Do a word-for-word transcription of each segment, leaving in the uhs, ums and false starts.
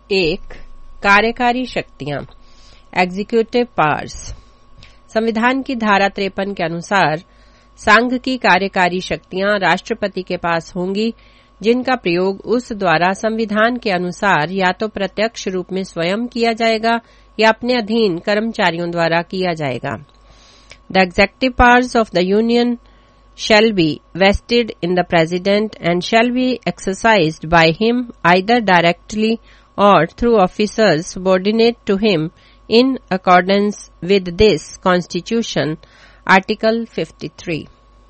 एक, कार्यकारी शक्तियां, एग्जीक्यूटिव पावर्स। संविधान की धारा तिरपन के अनुसार संघ की कार्यकारी शक्तियां राष्ट्रपति के पास होंगी, जिनका प्रयोग उस द्वारा संविधान के अनुसार या तो प्रत्यक्ष रूप में स्वयं किया जाएगा या अपने अधीन कर्मचारियों द्वारा किया जाएगा। The executive powers of the union shall be vested in the president and shall be exercised by him either directly or through officers subordinate to him in accordance with this constitution, article fifty-three।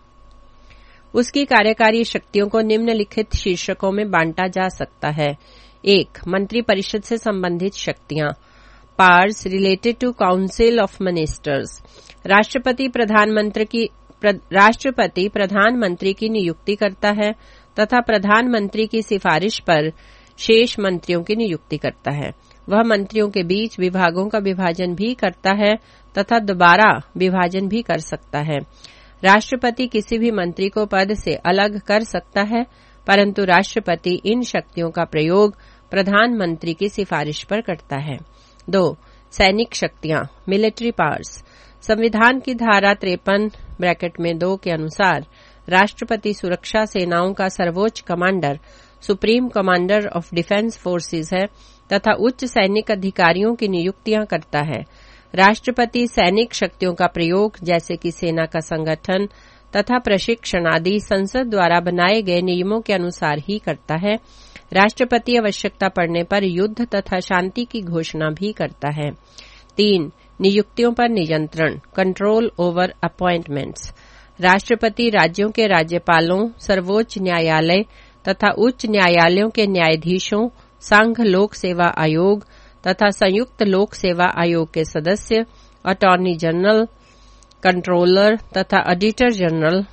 उसकी कार्यकारी शक्तियों को निम्नलिखित शीर्षकों में बांटा जा सकता है। एक, मंत्री परिषद से संबंधित शक्तियां, powers related to council of ministers. राष्ट्रपति प्रधानमंत्री की राष्ट्रपति प्रधानमंत्री की नियुक्ति करता है तथा प्रधानमंत्री की सिफारिश पर शेष मंत्रियों की नियुक्ति करता है। वह मंत्रियों के बीच विभागों का विभाजन भी करता है तथा दोबारा विभाजन भी कर सकता है। राष्ट्रपति किसी भी मंत्री को पद से अलग कर सकता है, परंतु राष्ट्रपति इन शक्तियों का प्रयोग प्रधानमंत्री की सिफारिश पर करता है। दो, सैनिक शक्तियां, मिलिट्री पावर्स। संविधान की धारा तिरपन ब्रैकेट में दो के अनुसार राष्ट्रपति सुरक्षा सेनाओं का सर्वोच्च commander, supreme commander of defence forces है तथा उच्च सैनिक अधिकारियों की नियुक्तियां करता है। राष्ट्रपति सैनिक शक्तियों का प्रयोग जैसे कि सेना का संगठन तथा प्रशिक्षण आदि संसद द्वारा बनाए गए नियमों के अनुसार ही करता है। राष्ट्रपति आवश्यकता पड़ने पर युद्ध तथा शांति की घोषणा भी करता है। तीन, नियुक्तियों पर नियंत्रण, कंट्रोल ओवर अपॉइंटमेंट्स। राष्ट्रपति राज्यों के राज्यपालों, सर्वोच्च न्यायालय तथा उच्च न्यायालयों के न्यायाधीशों, संघ लोक सेवा आयोग तथा संयुक्त लोक सेवा आयोग के सदस्य, अटॉर्नी जनरल, कंट्रोलर तथा auditor general,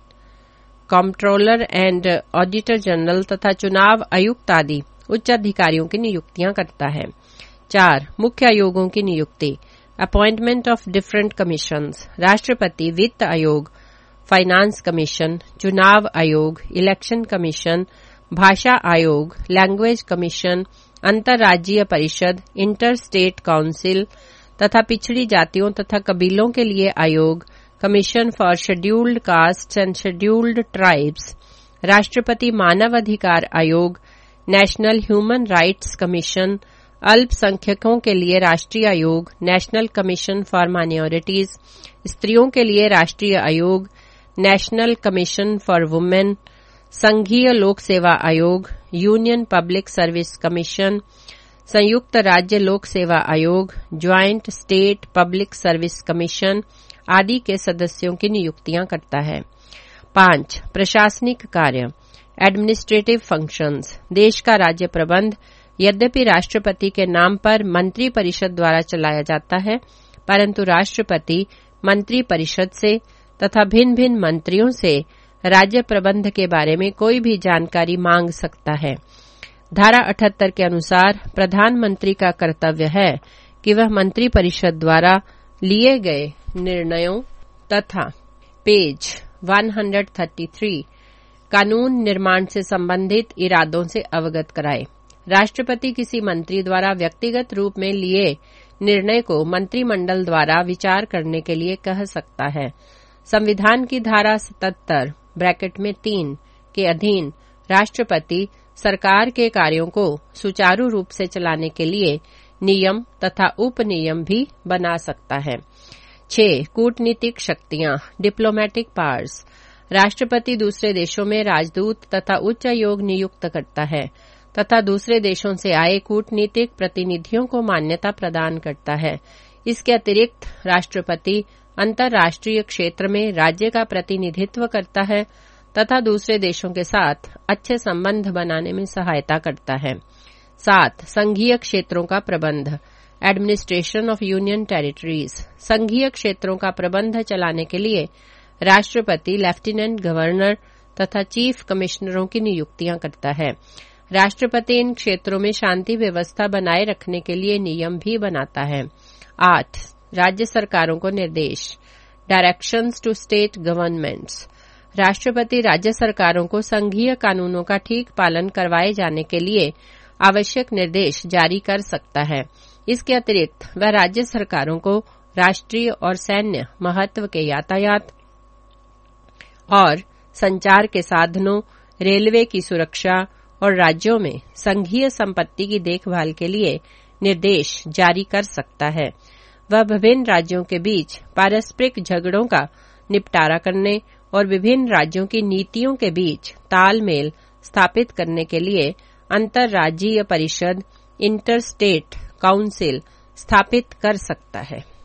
controller and auditor general तथा चुनाव आयुक्त आदि उच्च अधिकारियों की नियुक्तियां करता है। चार, मुख्य आयोगों की नियुक्ति, अपॉइंटमेंट ऑफ डिफरेंट कमीशंस। राष्ट्रपति वित्त आयोग, फाइनेंस कमीशन, चुनाव आयोग, इलेक्शन कमीशन, भाषा आयोग, लैंग्वेज कमीशन, अंतर्राज्यीय परिषद, इंटर स्टेट काउंसिल तथा पिछड़ी जातियों तथा कबीलों के लिए आयोग, commission for scheduled caste and scheduled tribes. राष्ट्रपति मानव अधिकार आयोग, नेशनल ह्यूमन राइट्स कमीशन, अल्पसंख्यकों के लिए राष्ट्रीय आयोग, नेशनल कमीशन फॉर माइनॉरिटीज, स्त्रियों के लिए राष्ट्रीय आयोग, नेशनल कमीशन फॉर वुमेन, संघीय लोक सेवा आयोग, यूनियन पब्लिक सर्विस कमीशन, संयुक्त राज्य लोक सेवा आयोग, joint state public service commission आदि के सदस्यों की नियुक्तियां करता है। पांच, प्रशासनिक कार्य, एडमिनिस्ट्रेटिव फंक्शंस। देश का राज्य प्रबंध यद्यपि राष्ट्रपति के नाम पर मंत्री परिषद द्वारा चलाया जाता है, परंतु राष्ट्रपति मंत्री परिषद से तथा भिन्न भिन्न मंत्रियों से राज्य प्रबंध के बारे में कोई भी जानकारी मांग सकता है। धारा अठहत्तर के अनुसार प्रधानमंत्री का कर्तव्य है कि वह मंत्री परिषद द्वारा लिए गए निर्णयों तथा पेज एक सौ तैंतीस कानून निर्माण से संबंधित इरादों से अवगत कराए। राष्ट्रपति किसी मंत्री द्वारा व्यक्तिगत रूप में लिए निर्णय को मंत्रिमंडल द्वारा विचार करने के लिए कह सकता है। संविधान की धारा सतहत्तर ब्रैकेट में तीन के अधीन राष्ट्रपति सरकार के कार्यों को सुचारू रूप से चलाने के लिए नियम तथा उपनियम भी बना सकता है। छह, कूटनीतिक शक्तियां, डिप्लोमेटिक पावर्स। राष्ट्रपति दूसरे देशों में राजदूत तथा उच्चायोग नियुक्त करता है तथा दूसरे देशों से आए कूटनीतिक प्रतिनिधियों को मान्यता प्रदान करता है। इसके अतिरिक्त राष्ट्रपति अंतर्राष्ट्रीय क्षेत्र में राज्य का प्रतिनिधित्व करता है तथा दूसरे देशों के साथ अच्छे संबंध बनाने में सहायता करता है। सात, संघीय क्षेत्रों का प्रबंध, एडमिनिस्ट्रेशन ऑफ यूनियन टेरिटरीज। संघीय क्षेत्रों का प्रबंध चलाने के लिए राष्ट्रपति लेफ्टिनेंट गवर्नर तथा चीफ कमिश्नरों की नियुक्तियां करता है। राष्ट्रपति इन क्षेत्रों में शांति व्यवस्था बनाए रखने के लिए नियम भी बनाता है। आठ, राज्य सरकारों को निर्देश, डायरेक्शंस टू स्टेट गवर्नमेंट्स। राष्ट्रपति राज्य सरकारों को संघीय कानूनों का ठीक पालन करवाए जाने के लिए आवश्यक निर्देश जारी कर सकता है। इसके अतिरिक्त वह राज्य सरकारों को राष्ट्रीय और सैन्य महत्व के यातायात और संचार के साधनों, रेलवे की सुरक्षा और राज्यों में संघीय संपत्ति की देखभाल के लिए निर्देश जारी कर सकता है। वह विभिन्न राज्यों के बीच पारस्परिक झगड़ों का निपटारा करने और विभिन्न राज्यों की नीतियों के बीच तालमेल स्थापित करने के लिए अंतर्राज्यीय परिषद, इंटर स्टेट काउंसिल स्थापित कर सकता है।